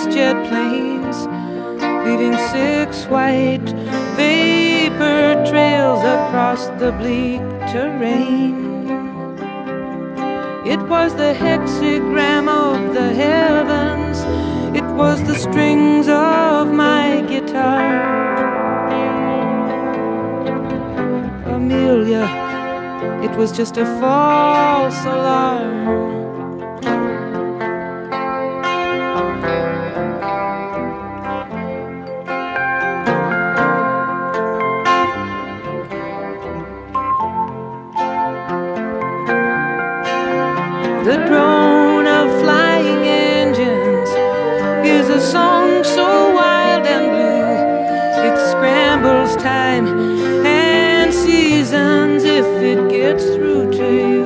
jet planes, leaving 6 white vapor trails across the bleak terrain. It was the hexagram of the heavens, it was the strings of my guitar. Amelia, it was just a false alarm. The drone of flying engines is a song so wild and blue. It scrambles time and seasons if it gets through to you.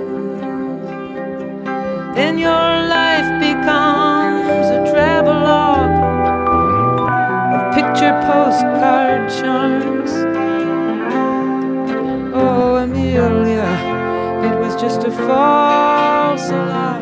Then your life becomes a travelogue of picture postcard charms. Oh, Amelia, it was just a false alarm.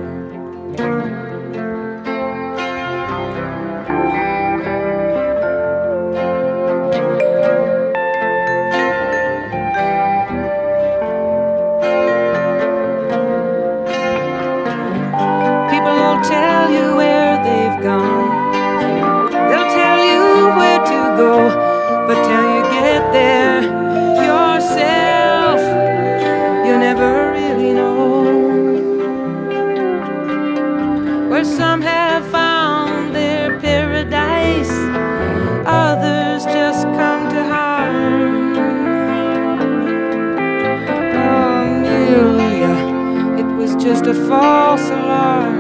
People will tell you where they've gone, they'll tell you where to go, but till you get there yourself, you never really know. Where some have found their paradise, others just come to harm. Oh, Amelia, it was just a false alarm.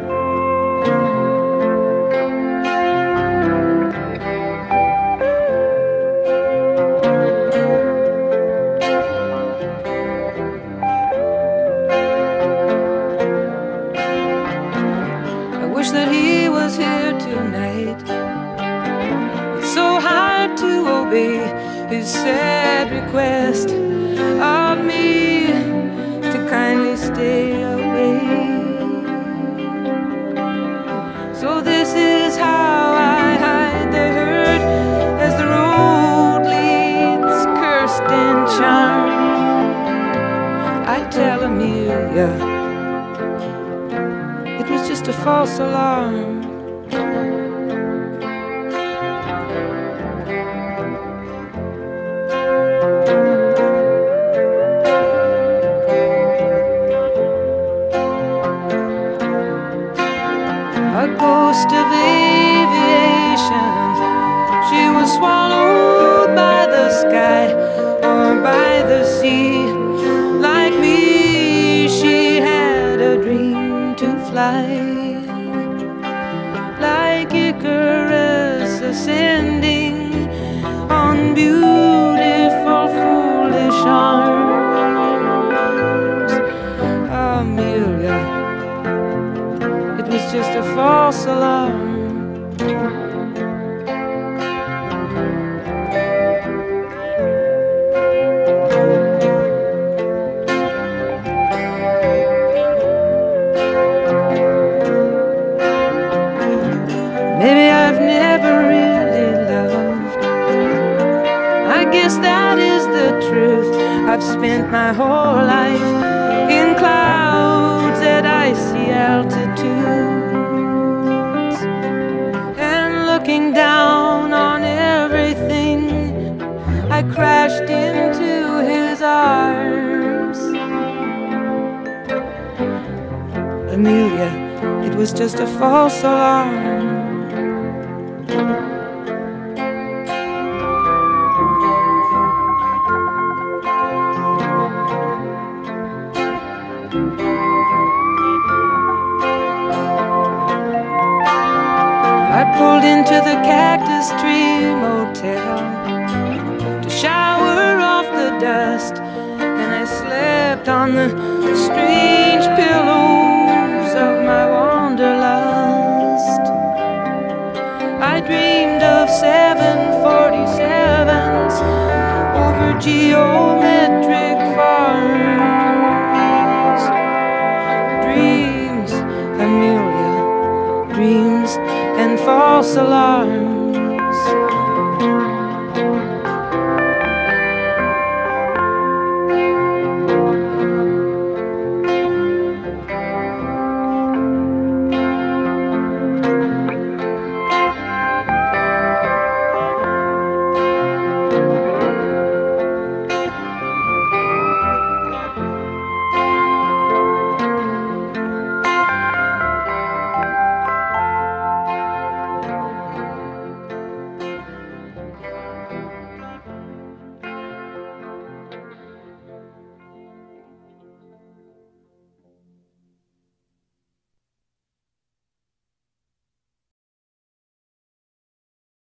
I wish that he was here tonight. It's so hard to obey his sad request of me to kindly stay away. So this is how I hide the hurt as the road leads cursed and charmed. I tell Amelia it was just a false alarm. A ghost of aviation, she was swallowed by the sky or by the sea. Like me, she had a dream to fly, like Icarus ascending on beautiful foolish arms. Amelia, it was just a false alarm. Maybe I've never really loved, I guess that is the truth. I've spent my whole life in clouds at icy altitudes, and looking down on everything, I crashed into his arms. Amelia, it was just a false alarm. I pulled into the Cactus Tree Motel to shower off the dust, and I slept on the strange pillows of my wanderlust. I dreamed of 747s over geometric farms. Dreams, Amelia, dreams false alarm.